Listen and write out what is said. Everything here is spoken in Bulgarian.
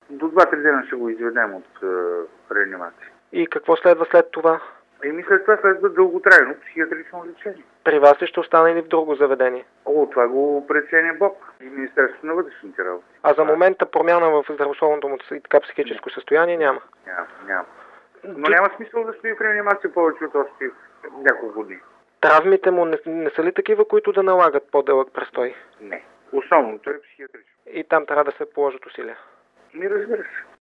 До 2-3 дена ще го изведем от реанимация. И какво следва след това? След това следва дълготрайно психиатрично лечение. При вас ли ще остане или в друго заведение? Това го преценя Бог и Министерството на вътрешните работи. А за момента промяна в здравословното му и така психическо състояние няма? Няма. Но няма смисъл да стои в реанимация повече от още няколко дни. Травмите му не са ли такива, които да налагат по-дълъг престой? Не. Основното е психиатрично. И там трябва да се положат усилия? Разбира се.